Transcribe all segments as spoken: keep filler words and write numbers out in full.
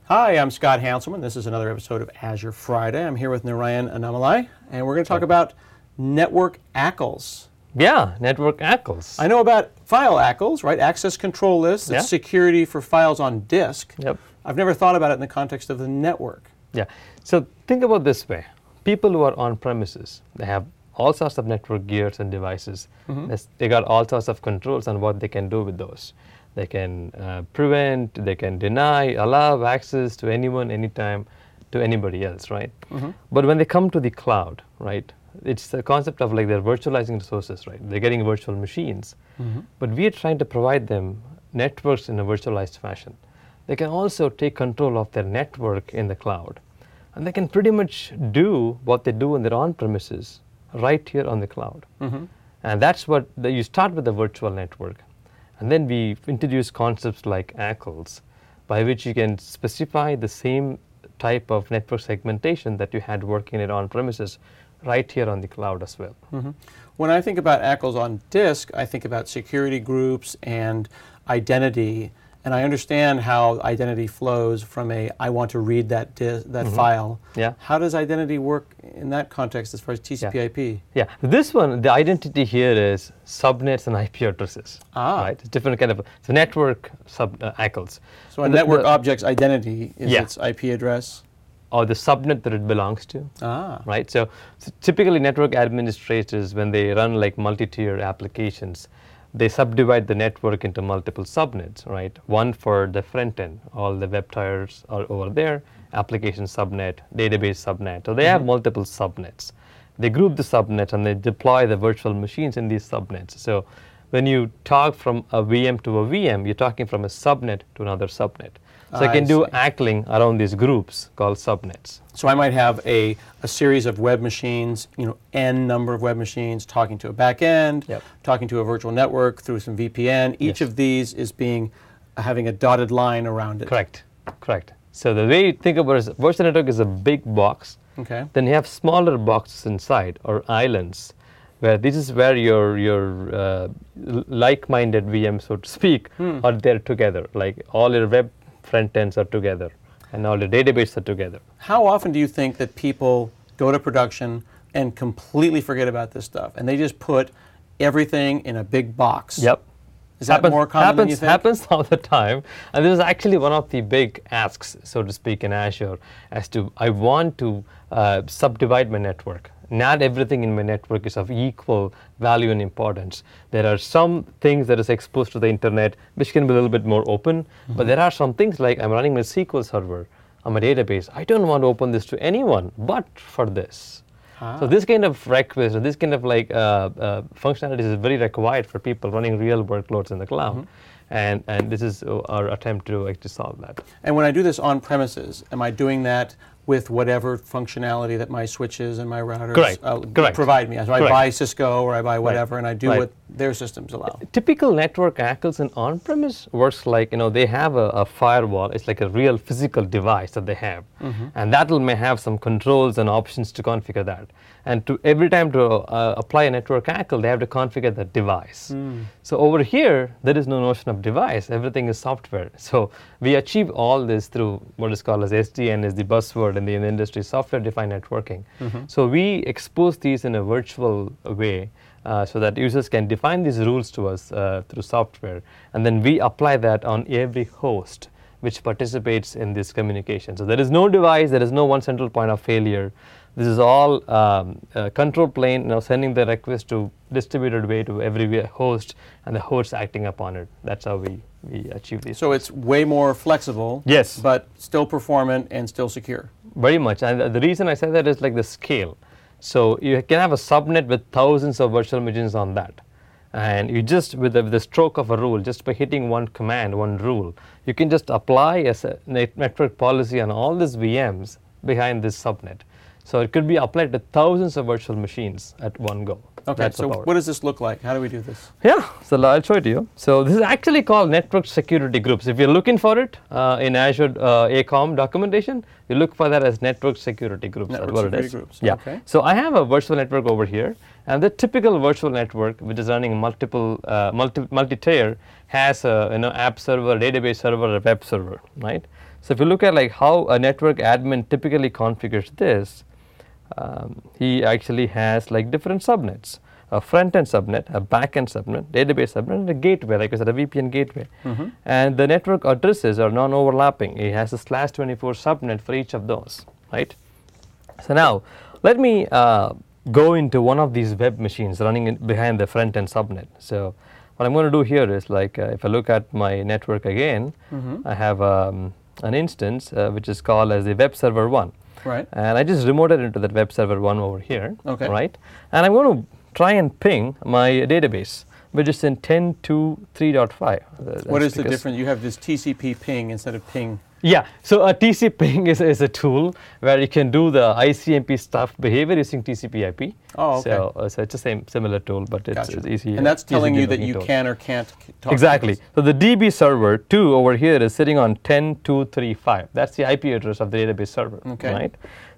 Hi, I'm Scott Hanselman. This is another episode of Azure Friday. I'm here with Narayan Annamalai, and we're going to talk about network A C Ls. Yeah, network A C Ls. I know about file A C Ls, right? Access control lists. It's Yeah. security for files on disk. Yep. I've never thought about it in the context of the network. Yeah. So think about this way. People who are on premises, they have all sorts of network gears and devices. Mm-hmm. There's- They got all sorts of controls on what they can do with those. They can uh, prevent, they can deny, allow access to anyone, anytime, to anybody else, right? Mm-hmm. But when they come to the cloud, right, it's the concept of like they're virtualizing resources, right? They're getting virtual machines. Mm-hmm. But we are trying to provide them networks in a virtualized fashion. They can also take control of their network in the cloud. And they can pretty much do what they do in their on-premises right here on the cloud. Mm-hmm. And that's what, the, you start with the virtual network. And then we introduce concepts like A C Ls, by which you can specify the same type of network segmentation that you had working it on premises right here on the cloud as well. Mm-hmm. When I think about A C Ls on disk, I think about security groups and identity. And I understand how identity flows from a, I want to read that dis- that Mhm. file. Yeah. How does identity work in that context as far as T C P I P? Yeah, this one, the identity here is subnets and I P addresses. Ah. Right, it's different kind of, it's a network sub uh, A C Ls. So a The- network the- object's identity is Yeah. its I P address? Or the subnet that it belongs to. Ah. Right, so, so typically network administrators, when they run like multi-tier applications, they subdivide the network into multiple subnets, right? One for the front end, all the web tiers are over there, application subnet, database subnet. So they have multiple subnets. They group the subnets and they deploy the virtual machines in these subnets. So when you talk from a V M to a V M, you're talking from a subnet to another subnet. So you I can do see. A C Ling around these groups called subnets. So I might have a, a series of web machines, you know, n number of web machines talking to a back end, Yep. talking to a virtual network through some V P N. Each Yes. of these is being having a dotted line around it. Correct, correct. So the way you think about it is virtual network is a big box. Okay. Then you have smaller boxes inside or islands, where this is where your your uh, l- like-minded V Ms, so to speak, Hmm. are there together. Like all your web front ends are together, and all the databases are together. How often do you think that people go to production and completely forget about this stuff, and they just put everything in a big box? Yep. Is that happens, more common happens, than you think? Happens all the time. And this is actually one of the big asks, so to speak, in Azure, as to I want to uh, subdivide my network. Not everything in my network is of equal value and importance. There are some things that is exposed to the internet which can be a little bit more open, Mm-hmm. but there are some things like I'm running my S Q L server on my database. I don't want to open this to anyone but for this. Ah. So this kind of request, or this kind of like uh, uh, functionality is very required for people running real workloads in the cloud. Mm-hmm. And, and this is uh, our attempt to actually solve that. And when I do this on premises, am I doing that with whatever functionality that my switches and my routers Correct. uh, Correct. provide me? So I Correct. buy Cisco or I buy whatever, and I do Right. what their systems allow. Typical network A C Ls in on-premise works like, you know, they have a, a firewall. It's like a real physical device that they have. And that will may have some controls and options to configure that. And to every time to uh, apply a network A C L, they have to configure that device. So over here, there is no notion of device. Everything is software. So we achieve all this through what is called as S D N, is the buzzword in the, in the industry, software-defined networking. So we expose these in a virtual way uh, so that users can define these rules to us uh, through software. And then we apply that on every host which participates in this communication. So there is no device, there is no one central point of failure. This is all um, uh, control plane, you know, sending the request to distributed way to every way- host, and the host acting upon it. That's how we, we achieve these. So it's way more flexible, Yes. but still performant and still secure. Very much, and the- the reason I say that is like the scale. So you can have a subnet with thousands of virtual machines on that. And you just, with the, with the stroke of a rule, just by hitting one command, one rule, you can just apply a s- net- network policy on all these V Ms behind this subnet. So it could be applied to thousands of virtual machines at one go. Okay, That's the so power. what does this look like? How do we do this? Yeah, so I'll show it to you. So this is actually called network security groups. If you're looking for it uh, in Azure uh, A COM documentation, you look for that as network security groups. Network That's what security it is. groups, Yeah. okay. So I have a virtual network over here, and the typical virtual network, which is running multiple uh, multi multi-tier, has a you know app server, database server, a web server, right? So if you look at like how a network admin typically configures this, um, he actually has like different subnets. A front-end subnet, a back-end subnet, database subnet, and a gateway, like I said, a V P N gateway. Mm-hmm. And the network addresses are non-overlapping. It has a slash twenty-four subnet for each of those, right? So now, let me uh, go into one of these web machines running in behind the front-end subnet. So what I'm going to do here is, like, uh, if I look at my network again, mm-hmm. I have um, an instance uh, which is called as the web server one. Right. And I just remoted into that web server one over here. Okay. Right. And I'm going to try and ping my database, which is in ten dot two dot three dot five. Uh, what is the difference? You have this T C P ping instead of ping. Yeah, so a T C P ping is, is a tool where you can do the I C M P stuff behavior using T C P I P. Oh, okay. So, uh, so it's the same similar tool, but it's, gotcha. it's easy. And that's telling you that you tool. can or can't talk. Exactly. So the D B server two over here is sitting on ten dot two dot three dot five. That's the I P address of the database server. Okay. Right.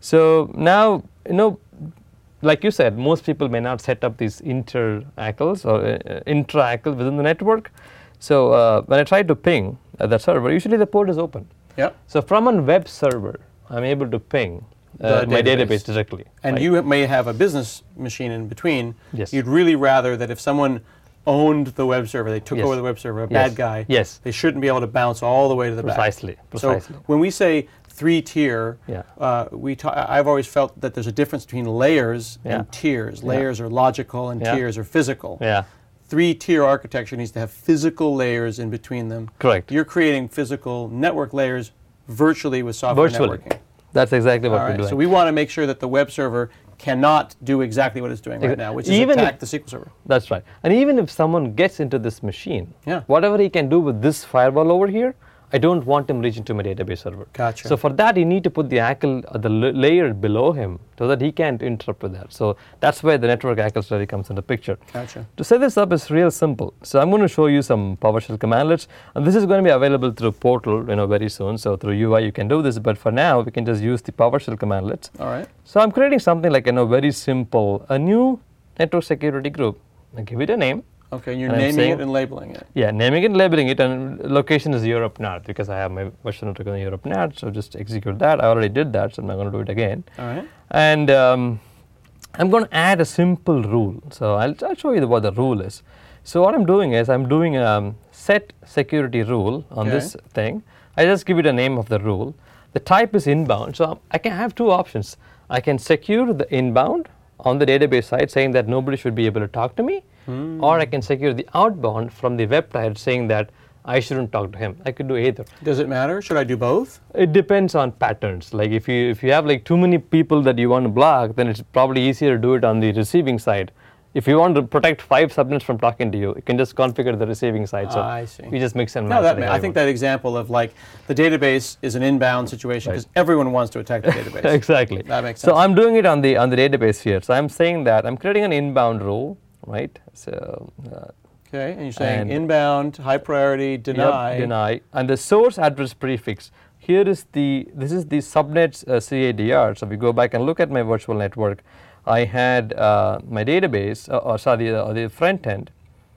So now, you know, like you said, most people may not set up these inter-A C Ls or uh, intra-A C L within the network. So uh, when I try to ping uh, that server, usually the port is open. Yep. So from a web server, I'm able to ping uh, my database. database directly. And right? you may have a business machine in between. Yes. You'd really rather that if someone owned the web server, they took yes. over the web server, a yes. bad guy, yes. they shouldn't be able to bounce all the way to the Precisely. back. Precisely. So when we say three-tier, yeah. uh, we ta- I've always felt that there's a difference between layers yeah. and tiers. Yeah. Layers are logical and yeah. tiers are physical. Yeah. Three-tier architecture needs to have physical layers in between them. Correct. You're creating physical network layers virtually with software virtually. networking. That's exactly what All we're right, doing. so we want to make sure that the web server cannot do exactly what it's doing right now, which is even attack if, the S Q L server. That's right. And even if someone gets into this machine, yeah. whatever he can do with this firewall over here, I don't want him reaching to my database server. Gotcha. So for that, you need to put the A C L, uh, the l- layer below him, so that he can't interrupt with that. So that's where the network A C L study comes into picture. Gotcha. To set this up is real simple. So I'm going to show you some PowerShell commandlets, and this is going to be available through Portal, you know, very soon. So through U I, you can do this, but for now, we can just use the PowerShell commandlets. All right. So I'm creating something like, you know, very simple, a new network security group. I give it a name. Okay, you're and naming saying, it and labeling it. Yeah, naming it and labeling it, and location is Europe North because I have my version of Europe North, so just execute that. I already did that, so I'm not going to do it again. All right. And um, I'm going to add a simple rule. So I'll, I'll show you what the rule is. So what I'm doing is I'm doing a um, set security rule on okay. this thing. I just give it a name of the rule. The type is inbound, so I can have two options. I can secure the inbound on the database side saying that nobody should be able to talk to me, mm. or I can secure the outbound from the web side saying that I shouldn't talk to him. I could do either. Does it matter? Should I do both? It depends on patterns. Like if you if you have like too many people that you want to block, then it's probably easier to do it on the receiving side. If you want to protect five subnets from talking to you, you can just configure the receiving side. So uh, I see. You just mix and no, match. That, I think that example of like the database is an inbound situation because right. everyone wants to attack the database. Exactly. That makes sense. So I'm doing it on the on the database here. So I'm saying that I'm creating an inbound rule, right? So. Uh, Okay, and you're saying and inbound, high priority, deny. Yep, deny. And the source address prefix. Here is the, this is the subnet's uh, C A D R. So if we go back and look at my virtual network, I had uh, my database, uh, or sorry, uh, the front end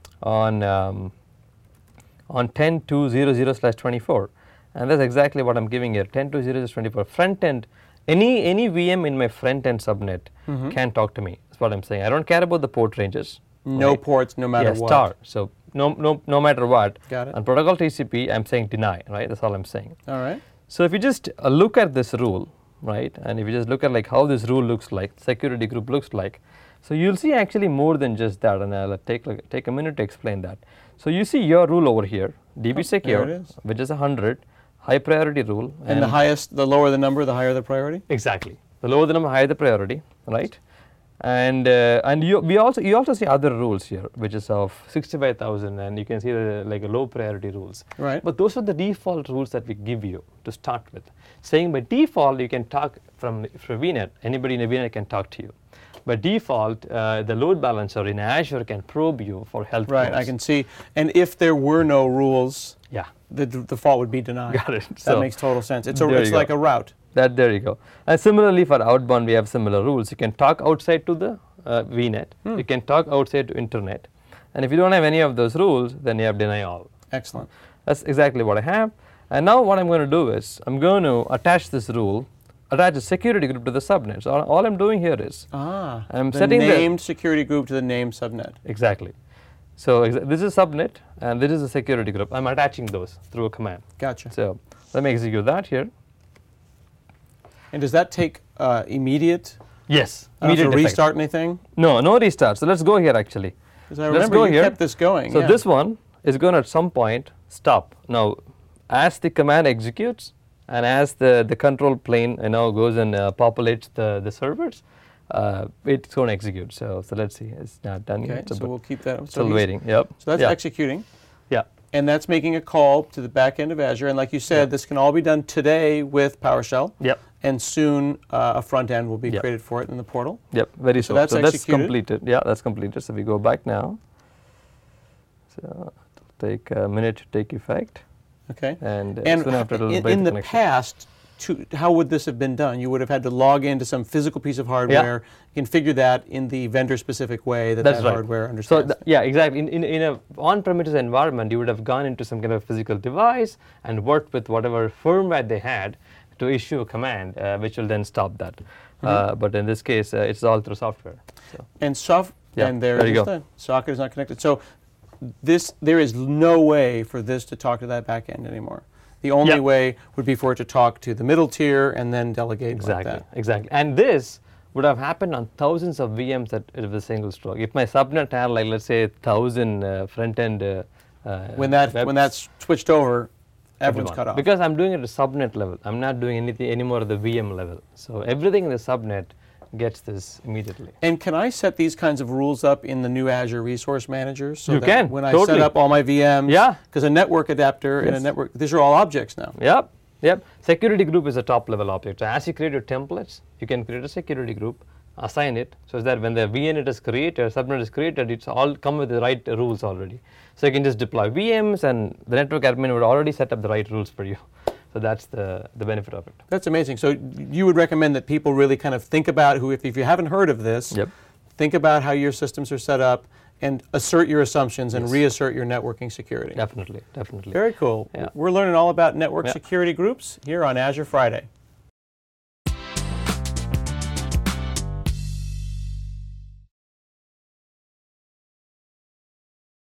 on um, on ten dot two dot zero dot zero slash twenty-four. And that's exactly what I'm giving here, ten dot two dot zero dot twenty-four. Front end, any, any V M in my front end subnet mm-hmm. can talk to me. That's what I'm saying. I don't care about the port ranges. No right? ports, no matter yeah, what. Star. So no, no, no matter what. Got it. On protocol T C P, I'm saying deny, right? That's all I'm saying. All right. So if you just uh, look at this rule, right, and if you just look at like how this rule looks like, security group looks like, so you'll see actually more than just that, and I'll take like, take a minute to explain that. So you see your rule over here, D B oh, secure, is. which is a hundred, high priority rule. And, and the highest, the lower the number, the higher the priority. Exactly. The lower the number, higher the priority, right? And uh, and you we also you also see other rules here, which is of sixty-five thousand, and you can see the like a low priority rules. Right. But those are the default rules that we give you to start with. Saying by default you can talk from from V NET. Anybody in a V NET can talk to you. By default, uh, the load balancer in Azure can probe you for health. Right. rules. I can see. And if there were no rules, yeah, the the default would be denied. Got it. That So makes total sense. It's a it's like go. a route. That there you go. And similarly for outbound, we have similar rules. You can talk outside to the uh, V NET. Hmm. You can talk outside to internet. And if you don't have any of those rules, then you have deny all. Excellent. That's exactly what I have. And now what I'm going to do is I'm going to attach this rule, attach a security group to the subnet. So all, all I'm doing here is Ah, I'm the setting the named security group to the named subnet. exactly. So exa this is subnet and this is a security group. I'm attaching those through a command. Gotcha. So let me execute that here. And does that take uh, immediate? Yes. I don't have to immediate effect. restart anything? No, no restart. So let's go here actually. Because I Let's remember go you here. kept this going. So yeah. this one is going to at some point stop. Now, as the command executes and as the, the control plane you know goes and uh, populates the, the servers, uh, it's going to execute. So so let's see, it's not done Okay, yet. so we'll keep that. So still he's- waiting. Yep. So that's yeah. executing. Yeah. And that's making a call to the back end of Azure. And like you said, Yeah. this can all be done today with PowerShell. Yep. And soon uh, a front end will be Yep. created for it in the portal. Yep. Very So soon. that's so that's executed? completed. Yeah, that's completed. So we go back now. So it'll take a minute to take effect. Okay. And, uh, And soon after it'll in, break in the the connection. past, to, how would this have been done? You would have had to log into some physical piece of hardware, configure that in the vendor-specific way that That's that right. hardware So understands. th yeah, exactly. In, in, in a on-premises environment, you would have gone into some kind of physical device and worked with whatever firmware they had to issue a command, uh, which will then stop that. Mm-hmm. Uh, but in this case, uh, it's all through software. So. and soft, Yeah, and there, there it you is go. done. Socket is not connected. So this, there is no way for this to talk to that back end anymore. The only Yeah. way would be for it to talk to the middle tier and then delegate Exactly, like that. exactly. And this would have happened on thousands of V Ms at, at a single stroke. If my subnet had, like, let's say, thousand uh, front-end uh, uh, When that web- when that's switched over, everyone's everyone. cut off. Because I'm doing it at a subnet level. I'm not doing anything anymore at the V M level. So everything in the subnet gets this immediately. And can I set these kinds of rules up in the new Azure Resource Manager? So You that can, when I totally. set up all my V Ms, Yeah. because a network adapter and a Yes. network, these are all objects now. Yep, yep. Security group is a top level object. So as you create your templates, you can create a security group, assign it, so that when the V N is created, subnet is created, it's all come with the right rules already. So you can just deploy V Ms and the network admin would already set up the right rules for you. So that's the, the benefit of it. That's amazing. So you would recommend that people really kind of think about who, if, if you haven't heard of this, Yep. think about how your systems are set up and assert your assumptions and Yes. reassert your networking security. Definitely, definitely. Very cool. Yeah. We're learning all about network Yeah. security groups here on Azure Friday.